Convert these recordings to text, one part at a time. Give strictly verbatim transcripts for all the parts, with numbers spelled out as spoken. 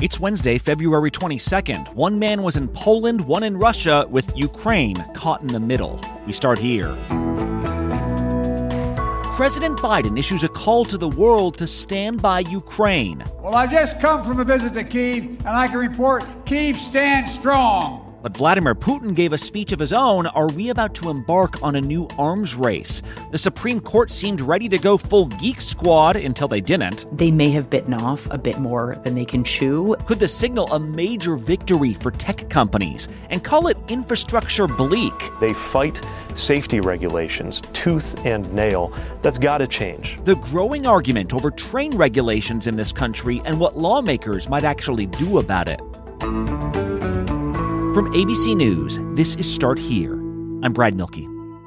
It's Wednesday, February twenty-second. One man was in Poland, one in Russia, with Ukraine caught in the middle. We start here. President Biden issues a call to the world to stand by Ukraine. Well, I've just come from a visit to Kyiv, and I can report Kyiv stands strong. But Vladimir Putin gave a speech of his own. Are we about to embark on a new arms race? The Supreme Court seemed ready to go full geek squad until they didn't. They may have bitten off a bit more than they can chew. Could this signal a major victory for tech companies? And call it infrastructure bleak. They fight safety regulations tooth and nail. That's got to change. The growing argument over train regulations in this country and what lawmakers might actually do about it. From A B C News, this is Start Here. I'm Brad Milkey.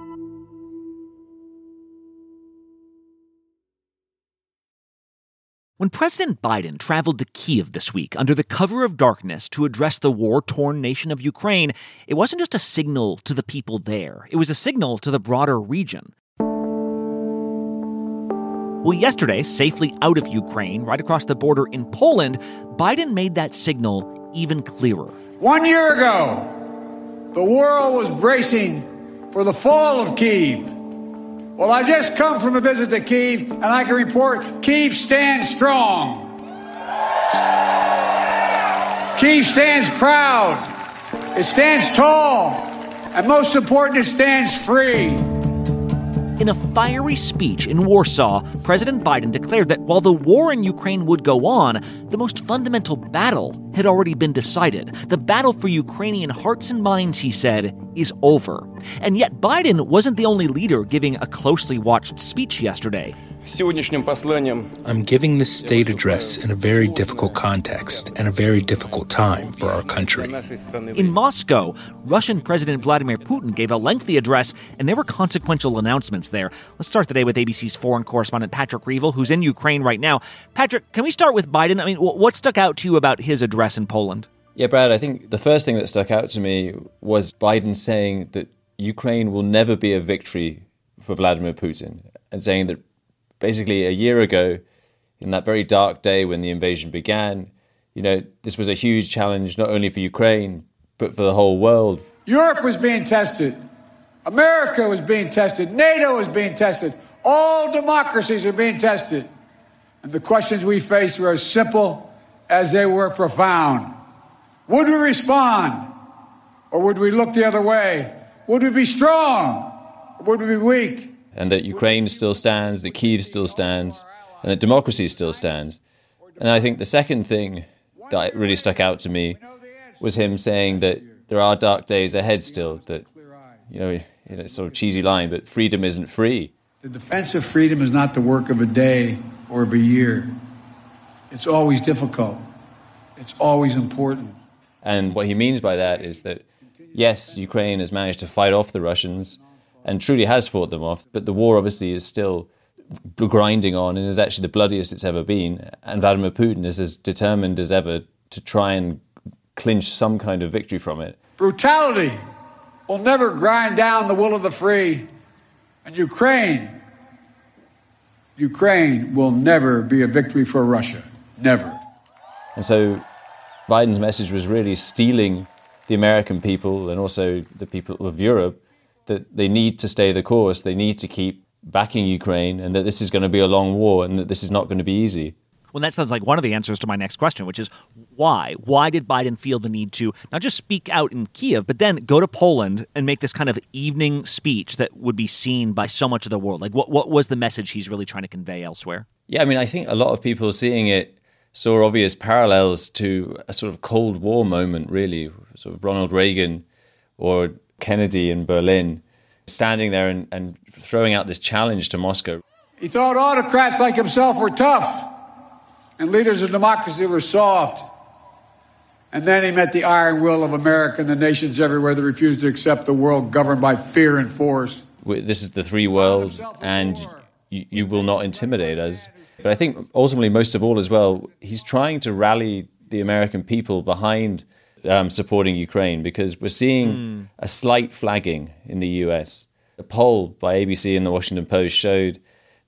When President Biden traveled to Kyiv this week under the cover of darkness to address the war-torn nation of Ukraine, it wasn't just a signal to the people there. It was a signal to the broader region. Well, yesterday, safely out of Ukraine, right across the border in Poland, Biden made that signal even clearer. One year ago, the world was bracing for the fall of Kyiv. Well, I just come from a visit to Kyiv, and I can report Kyiv stands strong. Kyiv stands proud. It stands tall. And most important, it stands free. In a fiery speech in Warsaw, President Biden declared that while the war in Ukraine would go on, the most fundamental battle had already been decided. The battle for Ukrainian hearts and minds, he said, is over. And yet Biden wasn't the only leader giving a closely watched speech yesterday. I'm giving this state address in a very difficult context and a very difficult time for our country. In Moscow, Russian President Vladimir Putin gave a lengthy address, and there were consequential announcements there. Let's start the day with A B C's foreign correspondent Patrick Reevell, who's in Ukraine right now. Patrick, can we start with Biden? I mean, what stuck out to you about his address in Poland? Yeah, Brad, I think the first thing that stuck out to me was Biden saying that Ukraine will never be a victory for Vladimir Putin, and saying that basically a year ago, in that very dark day when the invasion began, you know, this was a huge challenge not only for Ukraine, but for the whole world. Europe was being tested. America was being tested. NATO was being tested. All democracies are being tested. And the questions we faced were as simple as they were profound. Would we respond? Or would we look the other way? Would we be strong? Or would we be weak? And that Ukraine still stands, that Kyiv still stands, and that democracy still stands. And I think the second thing that really stuck out to me was him saying that there are dark days ahead still, that, you know, in a sort of cheesy line, but freedom isn't free. The defense of freedom is not the work of a day or of a year. It's always difficult. It's always important. And what he means by that is that, yes, Ukraine has managed to fight off the Russians, and truly has fought them off. But the war obviously is still grinding on and is actually the bloodiest it's ever been. And Vladimir Putin is as determined as ever to try and clinch some kind of victory from it. Brutality will never grind down the will of the free. And Ukraine, Ukraine will never be a victory for Russia. Never. And so Biden's message was really steeling the American people and also the people of Europe that they need to stay the course, they need to keep backing Ukraine, and that this is going to be a long war and that this is not going to be easy. Well, that sounds like one of the answers to my next question, which is why? Why did Biden feel the need to not just speak out in Kyiv, but then go to Poland and make this kind of evening speech that would be seen by so much of the world? Like, what, what was the message he's really trying to convey elsewhere? Yeah, I mean, I think a lot of people seeing it saw obvious parallels to a sort of Cold War moment, really, sort of Ronald Reagan or Kennedy in Berlin, standing there and, and throwing out this challenge to Moscow. He thought autocrats like himself were tough and leaders of democracy were soft. And then he met the iron will of America and the nations everywhere that refused to accept the world governed by fear and force. This is the free world, and you, you will not intimidate us. But I think ultimately, most of all as well, he's trying to rally the American people behind Um, supporting Ukraine, because we're seeing mm. a slight flagging in the U S. A poll by A B C and the Washington Post showed that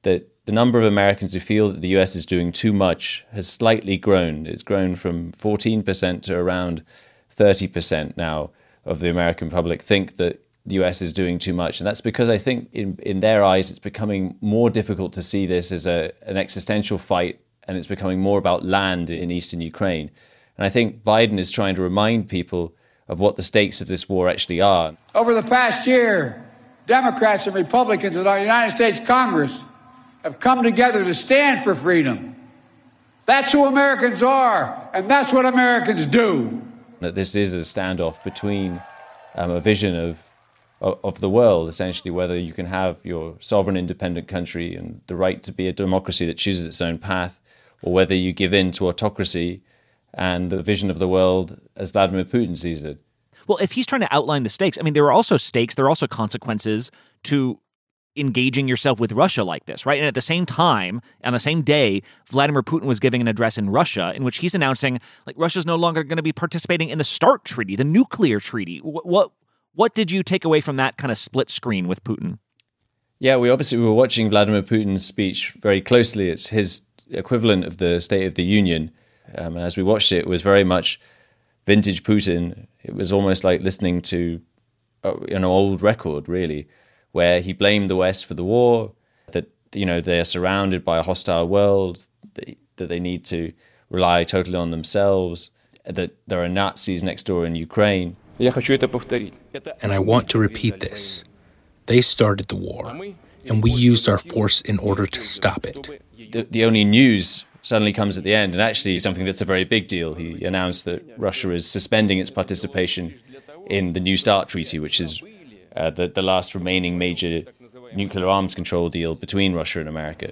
the number of Americans who feel that the U S is doing too much has slightly grown. It's grown from fourteen percent to around thirty percent now of the American public think that the U S is doing too much. And that's because I think in, in their eyes, it's becoming more difficult to see this as a, an existential fight, and it's becoming more about land in eastern Ukraine. And I think Biden is trying to remind people of what the stakes of this war actually are. Over the past year, Democrats and Republicans in our United States Congress have come together to stand for freedom. That's who Americans are, and that's what Americans do. That this is a standoff between um, a vision of, of of the world, essentially, whether you can have your sovereign, independent country and the right to be a democracy that chooses its own path, or whether you give in to autocracy and the vision of the world as Vladimir Putin sees it. Well, if he's trying to outline the stakes, I mean, there are also stakes, there are also consequences to engaging yourself with Russia like this, right? And at the same time, on the same day, Vladimir Putin was giving an address in Russia in which he's announcing, like, Russia's no longer going to be participating in the START treaty, the nuclear treaty. What, what what did you take away from that kind of split screen with Putin? Yeah, we obviously we were watching Vladimir Putin's speech very closely. It's his equivalent of the State of the Union. Um, and as we watched it, it was very much vintage Putin. It was almost like listening to uh, an old record, really, where he blamed the West for the war, that, you know, they're surrounded by a hostile world, that, that they need to rely totally on themselves, that there are Nazis next door in Ukraine. And I want to repeat this. They started the war, and we used our force in order to stop it. The, the only news suddenly comes at the end, and actually something that's a very big deal. He announced that Russia is suspending its participation in the New START treaty, which is uh, the, the last remaining major nuclear arms control deal between Russia and America.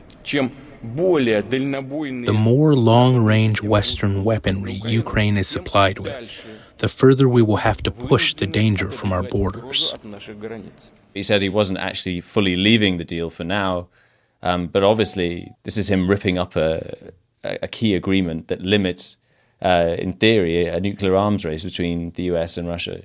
The more long-range Western weaponry Ukraine is supplied with, the further we will have to push the danger from our borders. He said he wasn't actually fully leaving the deal for now, um, but obviously this is him ripping up a, a key agreement that limits, uh, in theory, a nuclear arms race between the U S and Russia.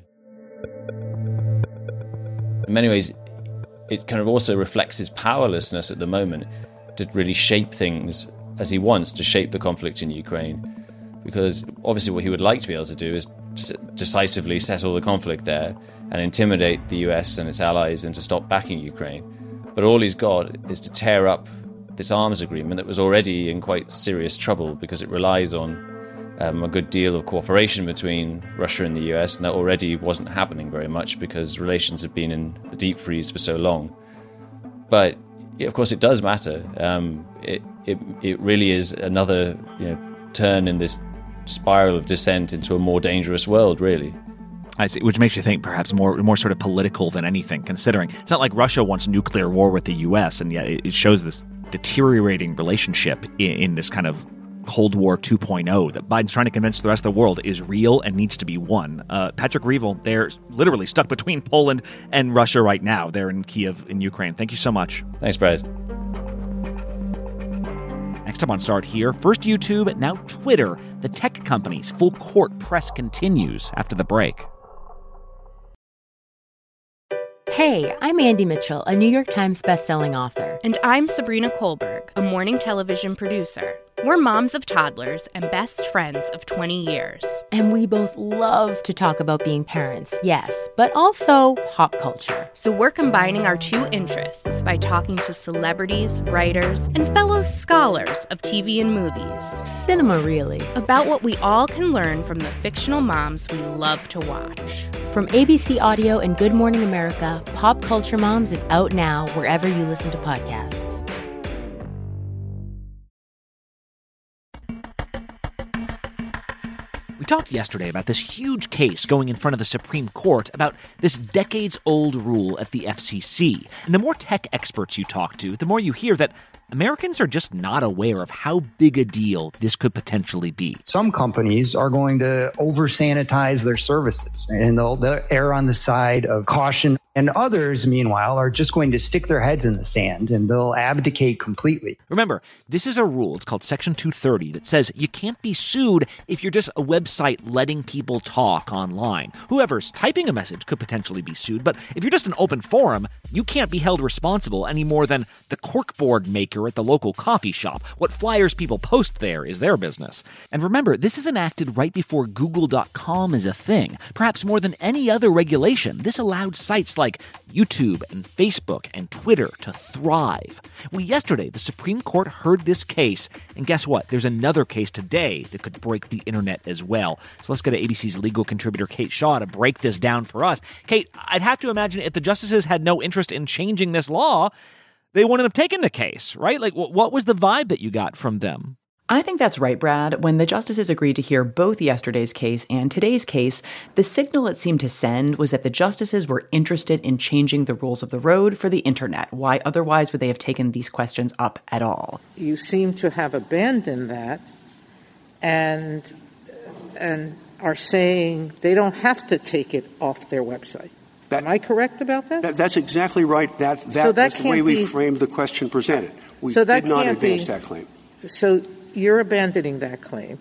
In many ways, it kind of also reflects his powerlessness at the moment to really shape things as he wants to shape the conflict in Ukraine. Because obviously what he would like to be able to do is decisively settle the conflict there and intimidate the U S and its allies into stop backing Ukraine. But all he's got is to tear up this arms agreement that was already in quite serious trouble because it relies on um, a good deal of cooperation between Russia and the U S, and that already wasn't happening very much because relations have been in the deep freeze for so long. But yeah, of course it does matter. Um, it, it, it really is another, you know, turn in this spiral of descent into a more dangerous world, really. I see, which makes you think perhaps more more sort of political than anything, considering it's not like Russia wants nuclear war with the U S, and yet it shows this deteriorating relationship in, in this kind of Cold War two point oh that Biden's trying to convince the rest of the world is real and needs to be won. Uh, Patrick Reevell, they're literally stuck between Poland and Russia right now. They're in Kiev in Ukraine. Thank you so much. Thanks, Brad. Next up on Start Here, first YouTube, now Twitter. The tech company's full court press continues after the break. Hey, I'm Andy Mitchell, a New York Times bestselling author. And I'm Sabrina Kohlberg, a morning television producer. We're moms of toddlers and best friends of twenty years. And we both love to talk about being parents, yes, but also pop culture. So we're combining our two interests by talking to celebrities, writers, and fellow scholars of T V and movies. Cinema, really. About what we all can learn from the fictional moms we love to watch. From A B C Audio and Good Morning America, Pop Culture Moms is out now wherever you listen to podcasts. We talked yesterday about this huge case going in front of the Supreme Court about this decades-old rule at the F C C. And the more tech experts you talk to, the more you hear that Americans are just not aware of how big a deal this could potentially be. Some companies are going to over-sanitize their services, and they'll, they'll err on the side of caution. And others, meanwhile, are just going to stick their heads in the sand and they'll abdicate completely. Remember, this is a rule. It's called Section two thirty that says you can't be sued if you're just a website letting people talk online. Whoever's typing a message could potentially be sued, but if you're just an open forum, you can't be held responsible any more than the corkboard maker at the local coffee shop. What flyers people post there is their business. And remember, this is enacted right before Google dot com is a thing. Perhaps more than any other regulation, this allowed sites like YouTube and Facebook and Twitter to thrive. Well, yesterday, the Supreme Court heard this case, and guess what? There's another case today that could break the internet as well. So let's go to A B C's legal contributor Kate Shaw to break this down for us. Kate, I'd have to imagine if the justices had no interest in changing this law, they wouldn't have taken the case, right? Like, what was the vibe that you got from them? I think that's right, Brad. When the justices agreed to hear both yesterday's case and today's case, the signal it seemed to send was that the justices were interested in changing the rules of the road for the internet. Why otherwise would they have taken these questions up at all? You seem to have abandoned that and and are saying they don't have to take it off their website. That, Am I correct about that? that? That's exactly right. That, that, so that was the way we be, framed the question presented. We so that did not can't advance be, that claim. So you're abandoning that claim.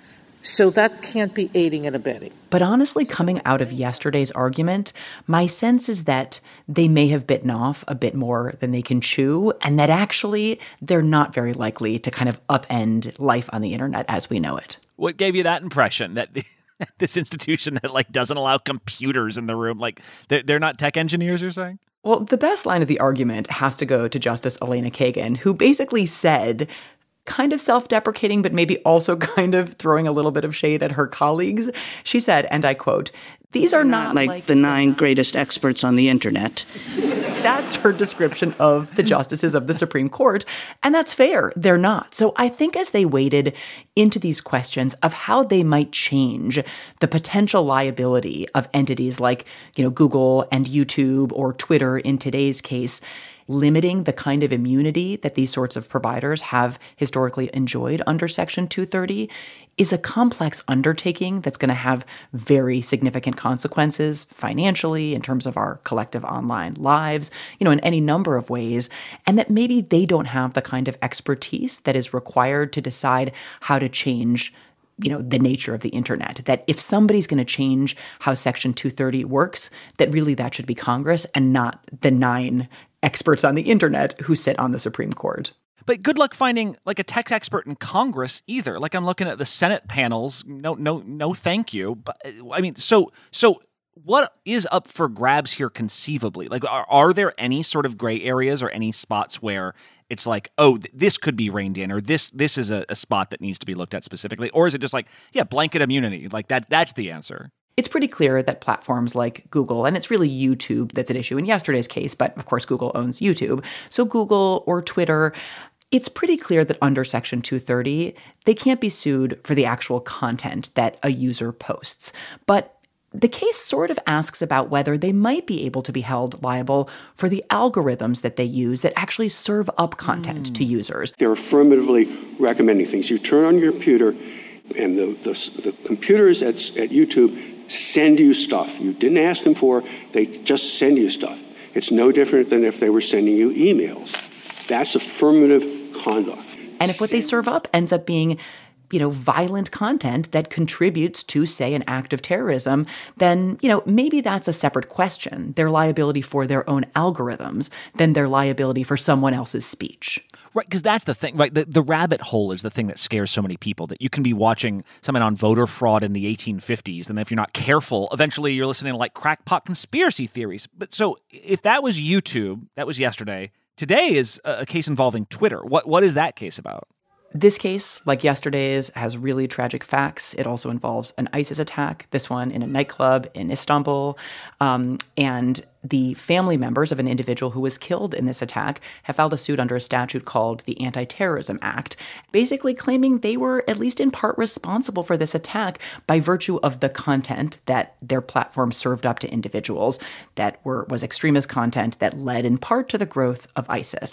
So that can't be aiding and abetting. But honestly, coming out of yesterday's argument, my sense is that they may have bitten off a bit more than they can chew, and that actually they're not very likely to kind of upend life on the internet as we know it. What gave you that impression? That this institution that like doesn't allow computers in the room, like they're, they're not tech engineers, you're saying? Well, the best line of the argument has to go to Justice Elena Kagan, who basically said, kind of self-deprecating, but maybe also kind of throwing a little bit of shade at her colleagues. She said, and I quote, "These are not, not like, like the nine greatest experts on the internet." That's her description of the justices of the Supreme Court. And that's fair. They're not. So I think as they waded into these questions of how they might change the potential liability of entities like, you know, Google and YouTube or Twitter in today's case, limiting the kind of immunity that these sorts of providers have historically enjoyed under Section two thirty is a complex undertaking that's going to have very significant consequences financially, in terms of our collective online lives, you know, in any number of ways, and that maybe they don't have the kind of expertise that is required to decide how to change, you know, the nature of the internet. That if somebody's going to change how Section two thirty works, that really that should be Congress and not the nine experts on the internet who sit on the Supreme Court. But good luck finding like a tech expert in Congress either. Like I'm looking at the Senate panels. No, no, no, thank you. But I mean, so, so what is up for grabs here conceivably? Like, are, are there any sort of gray areas or any spots where it's like, oh, th- this could be reined in, or this, this is a, a spot that needs to be looked at specifically? Or is it just like, yeah, blanket immunity? Like that, that's the answer. It's pretty clear that platforms like Google, and it's really YouTube that's at issue in yesterday's case, but of course Google owns YouTube. So Google or Twitter, it's pretty clear that under Section two thirty, they can't be sued for the actual content that a user posts. But the case sort of asks about whether they might be able to be held liable for the algorithms that they use that actually serve up content mm. to users. They're affirmatively recommending things. You turn on your computer, and the, the, the computers at, at YouTube send you stuff you didn't ask them for. They just send you stuff. It's no different than if they were sending you emails. That's affirmative conduct. And if what they serve up ends up being, you know, violent content that contributes to, say, an act of terrorism, then, you know, maybe that's a separate question, their liability for their own algorithms, than their liability for someone else's speech. Right, because that's the thing, right? The, the rabbit hole is the thing that scares so many people, that you can be watching something on voter fraud in the eighteen fifties, and if you're not careful, eventually you're listening to like crackpot conspiracy theories. But so if that was YouTube, that was yesterday, today is a case involving Twitter. What What is that case about? This case, like yesterday's, has really tragic facts. It also involves an ISIS attack, this one in a nightclub in Istanbul. Um, and the family members of an individual who was killed in this attack have filed a suit under a statute called the Anti-Terrorism Act, basically claiming they were at least in part responsible for this attack by virtue of the content that their platform served up to individuals that were was extremist content that led in part to the growth of ISIS.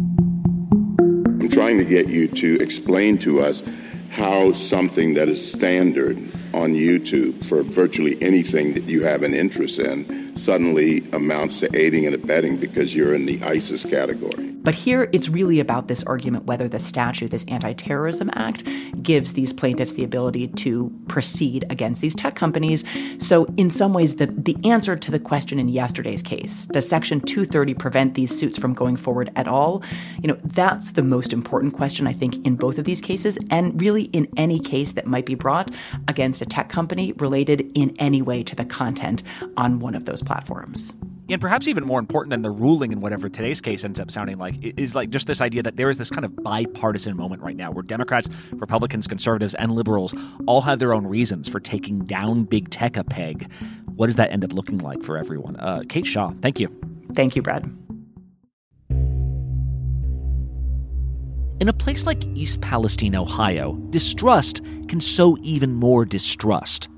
I'm trying to get you to explain to us how something that is standard on YouTube for virtually anything that you have an interest in, suddenly amounts to aiding and abetting because you're in the ISIS category. But here, it's really about this argument whether the statute, this Anti-Terrorism Act, gives these plaintiffs the ability to proceed against these tech companies. So in some ways, the, the answer to the question in yesterday's case, does Section two thirty prevent these suits from going forward at all? You know, that's the most important question, I think, in both of these cases, and really in any case that might be brought against a tech company related in any way to the content on one of those platforms. And perhaps even more important than the ruling in whatever today's case ends up sounding like is like just this idea that there is this kind of bipartisan moment right now where Democrats, Republicans, conservatives, and liberals all have their own reasons for taking down big tech a peg. What does that end up looking like for everyone? Uh, Kate Shaw, thank you. Thank you, Brad. In a place like East Palestine, Ohio, distrust can sow even more distrust.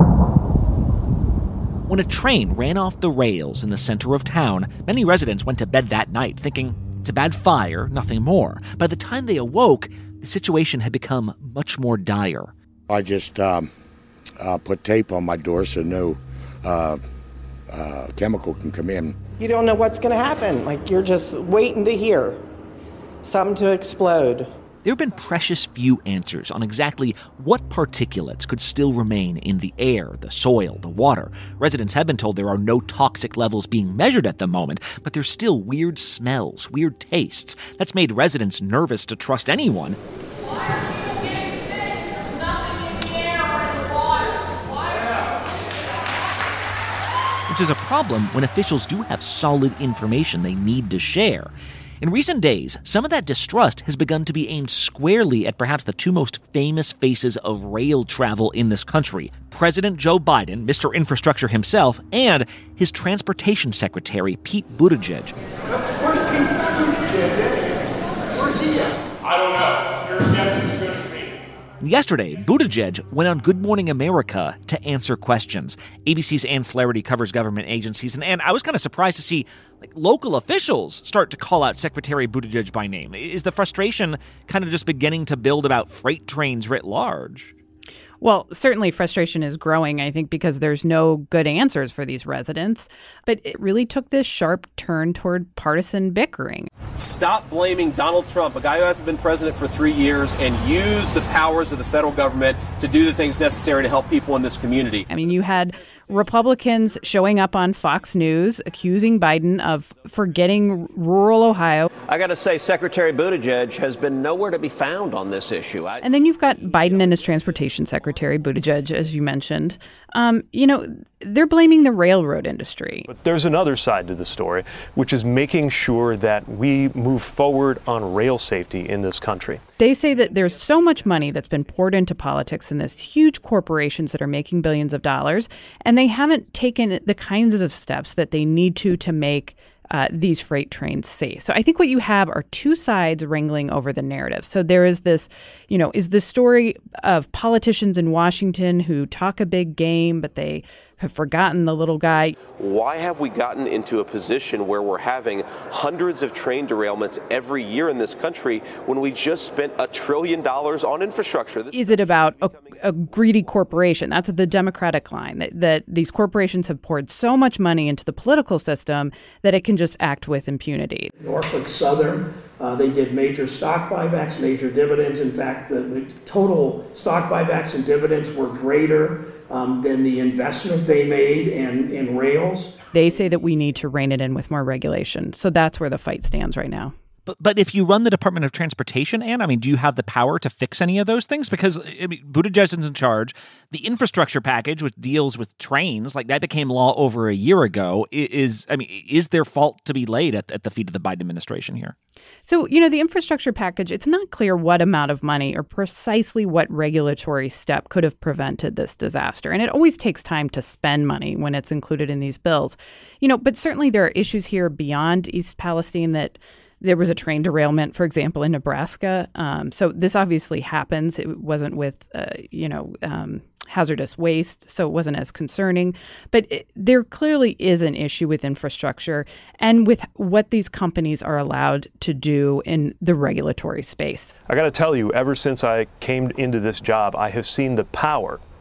When a train ran off the rails in the center of town, many residents went to bed that night thinking it's a bad fire, nothing more. By the time they awoke, the situation had become much more dire. I just um, uh, put tape on my door so no uh, uh, chemical can come in. You don't know what's going to happen. Like, you're just waiting to hear something to explode. There have been precious few answers on exactly what particulates could still remain in the air, the soil, the water. Residents have been told there are no toxic levels being measured at the moment, but there's still weird smells, weird tastes. That's made residents nervous to trust anyone. Why are people getting sick? There's nothing in the air or in the water. Why? Which is a problem when officials do have solid information they need to share. In recent days, some of that distrust has begun to be aimed squarely at perhaps the two most famous faces of rail travel in this country, President Joe Biden, Mister Infrastructure himself, and his transportation secretary, Pete Buttigieg. Where's Pete Buttigieg? Where's he at? I don't know. Your guess is as good as me. Yesterday, Buttigieg went on Good Morning America to answer questions. A B C's Ann Flaherty covers government agencies, and, and I was kind of surprised to see like local officials start to call out Secretary Buttigieg by name. Is the frustration kind of just beginning to build about freight trains writ large? Well, certainly frustration is growing, I think, because there's no good answers for these residents. But it really took this sharp turn toward partisan bickering. Stop blaming Donald Trump, a guy who hasn't been president for three years, and use the powers of the federal government to do the things necessary to help people in this community. I mean, you had Republicans showing up on Fox News accusing Biden of forgetting rural Ohio. I got to say, Secretary Buttigieg has been nowhere to be found on this issue. I- and then you've got Biden and his transportation secretary, Buttigieg, as you mentioned. Um, you know, they're blaming the railroad industry. But there's another side to the story, which is making sure that we move forward on rail safety in this country. They say that there's so much money that's been poured into politics in this huge corporations that are making billions of dollars, and they haven't taken the kinds of steps that they need to to make uh, these freight trains safe. So I think what you have are two sides wrangling over the narrative. So there is this, you know, is the story of politicians in Washington who talk a big game, but they have forgotten the little guy. Why have we gotten into a position where we're having hundreds of train derailments every year in this country when we just spent a trillion dollars on infrastructure? This is it about a, a greedy corporation? That's the Democratic line, that, that these corporations have poured so much money into the political system that it can just act with impunity. Norfolk Southern, uh, they did major stock buybacks, major dividends. In fact, the, the total stock buybacks and dividends were greater Um, than the investment they made in, in rails. They say that we need to rein it in with more regulation. So that's where the fight stands right now. But but if you run the Department of Transportation, Ann, I mean, do you have the power to fix any of those things? Because I mean, Buttigieg is in charge. The infrastructure package, which deals with trains, like that became law over a year ago. Is I mean, is there fault to be laid at, at the feet of the Biden administration here? So, you know, the infrastructure package, it's not clear what amount of money or precisely what regulatory step could have prevented this disaster. And it always takes time to spend money when it's included in these bills. You know, but certainly there are issues here beyond East Palestine that there was a train derailment, for example, in Nebraska. Um, so this obviously happens. It wasn't with, uh, you know, um, hazardous waste, so it wasn't as concerning. But it, there clearly is an issue with infrastructure and with what these companies are allowed to do in the regulatory space. I got to tell you, ever since I came into this job, I have seen the power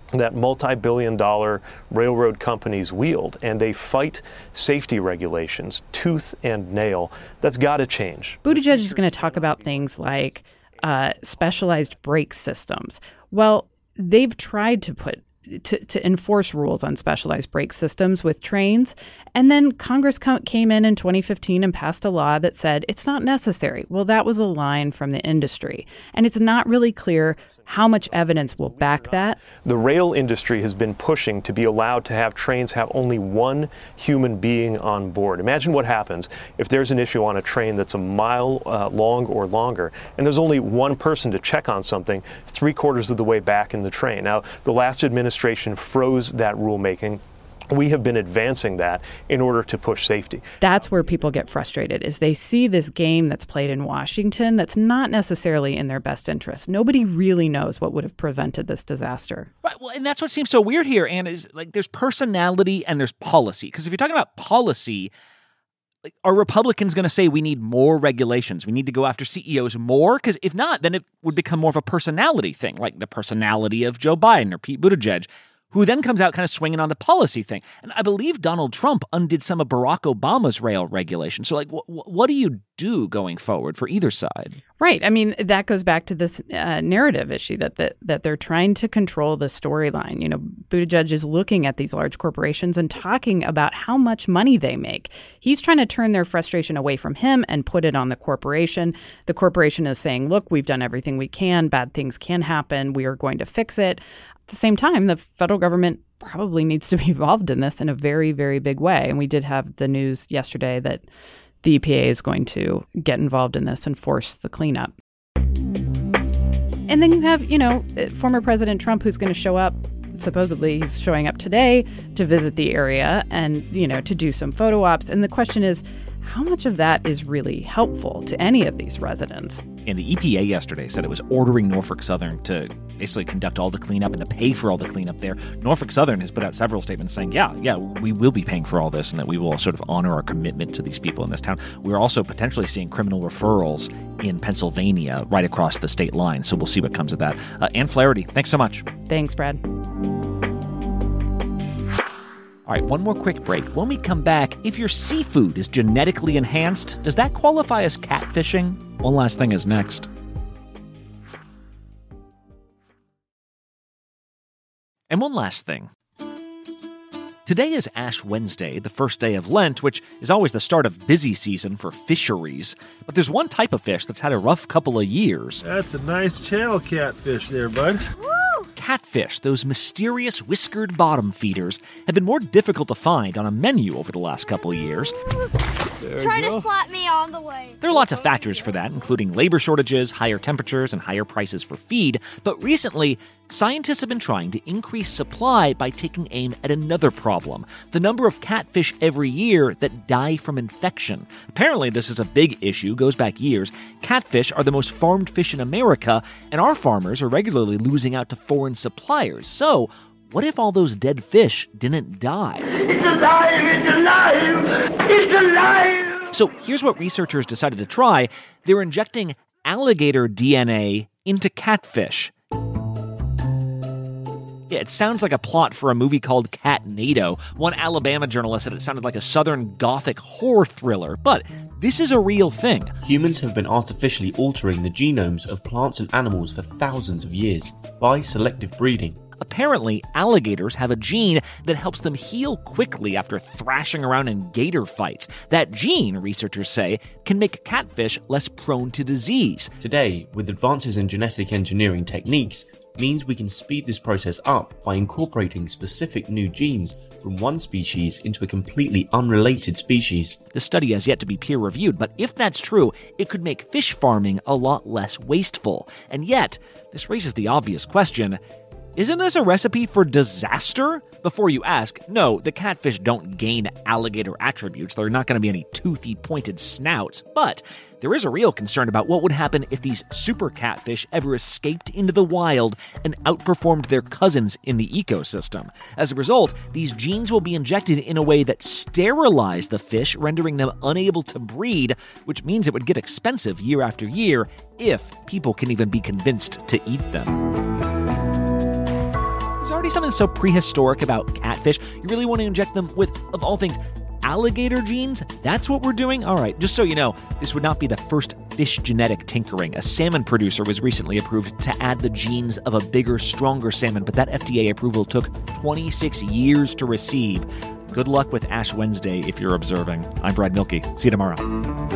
that multi-billion dollar railroad companies wield, and they fight safety regulations tooth and nail. That's got to change. Buttigieg is going to talk about things like uh, specialized brake systems. Well, they've tried to put To, to enforce rules on specialized brake systems with trains. And then Congress co- came in in twenty fifteen and passed a law that said it's not necessary. Well, that was a line from the industry. And it's not really clear how much evidence will back that. The rail industry has been pushing to be allowed to have trains have only one human being on board. Imagine what happens if there's an issue on a train that's a mile uh, long or longer, and there's only one person to check on something three quarters of the way back in the train. Now, the last administration froze that rulemaking. We have been advancing that in order to push safety. That's where people get frustrated, is they see this game that's played in Washington that's not necessarily in their best interest. Nobody really knows what would have prevented this disaster. Right. Well, and that's what seems so weird here, Anne, is like there's personality and there's policy. Because if you're talking about policy, like, are Republicans going to say we need more regulations? We need to go after C E Os more? Because if not, then it would become more of a personality thing, like the personality of Joe Biden or Pete Buttigieg, who then comes out kind of swinging on the policy thing. And I believe Donald Trump undid some of Barack Obama's rail regulations. So, like, wh- what do you do going forward for either side? Right. I mean, that goes back to this uh, narrative issue that, that that they're trying to control the storyline. You know, Buttigieg is looking at these large corporations and talking about how much money they make. He's trying to turn their frustration away from him and put it on the corporation. The corporation is saying, look, we've done everything we can. Bad things can happen. We are going to fix it. At the same time, the federal government probably needs to be involved in this in a very, very big way. And we did have the news yesterday that the E P A is going to get involved in this and force the cleanup. And then you have, you know, former President Trump, who's going to show up. Supposedly, he's showing up today to visit the area and, you know, to do some photo ops. And the question is, how much of that is really helpful to any of these residents? And the E P A yesterday said it was ordering Norfolk Southern to basically conduct all the cleanup and to pay for all the cleanup there. Norfolk Southern has put out several statements saying, yeah, yeah, we will be paying for all this and that we will sort of honor our commitment to these people in this town. We're also potentially seeing criminal referrals in Pennsylvania right across the state line. So we'll see what comes of that. Uh, Ann Flaherty, thanks so much. Thanks, Brad. All right, one more quick break. When we come back, if your seafood is genetically enhanced, does that qualify as catfishing? One last thing is next. And one last thing. Today is Ash Wednesday, the first day of Lent, which is always the start of busy season for fisheries. But there's one type of fish that's had a rough couple of years. That's a nice channel catfish there, bud. Catfish, those mysterious whiskered bottom feeders, have been more difficult to find on a menu over the last couple of years. Try to slap me on the way. There are lots of factors for that, including labor shortages, higher temperatures, and higher prices for feed. But recently, scientists have been trying to increase supply by taking aim at another problem: the number of catfish every year that die from infection. Apparently, this is a big issue, goes back years. Catfish are the most farmed fish in America, and our farmers are regularly losing out to foreign suppliers. So, what if all those dead fish didn't die? It's alive! It's alive! It's alive! So here's what researchers decided to try. They're injecting alligator D N A into catfish. Yeah, it sounds like a plot for a movie called Catnado. One Alabama journalist said it sounded like a Southern Gothic horror thriller, but this is a real thing. Humans have been artificially altering the genomes of plants and animals for thousands of years by selective breeding. Apparently, alligators have a gene that helps them heal quickly after thrashing around in gator fights. That gene, researchers say, can make catfish less prone to disease. Today, with advances in genetic engineering techniques, means we can speed this process up by incorporating specific new genes from one species into a completely unrelated species. The study has yet to be peer-reviewed, but if that's true, it could make fish farming a lot less wasteful. And yet, this raises the obvious question: isn't this a recipe for disaster? Before you ask, no, the catfish don't gain alligator attributes. There are not going to be any toothy, pointed snouts. But there is a real concern about what would happen if these super catfish ever escaped into the wild and outperformed their cousins in the ecosystem. As a result, these genes will be injected in a way that sterilize the fish, rendering them unable to breed, which means it would get expensive year after year if people can even be convinced to eat them. already something so prehistoric about catfish? You really want to inject them with, of all things, alligator genes? That's what we're doing? All right, just so you know, this would not be the first fish genetic tinkering. A salmon producer was recently approved to add the genes of a bigger, stronger salmon, but that F D A approval took twenty-six years to receive. Good luck with Ash Wednesday if you're observing. I'm Brad Milkey. See you tomorrow.